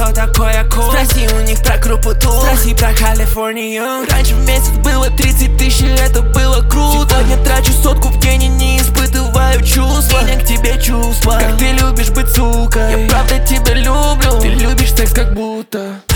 что такое cool. Спроси у них про крупоту, спроси про Калифорнию. Раньше в месяц было 30 тысяч, это было круто. Сегодня трачу сотку в день и не испытываю чувства. Меня к тебе чувства, как ты любишь быть сукой. Я правда тебя люблю, ты любишь секс как будто.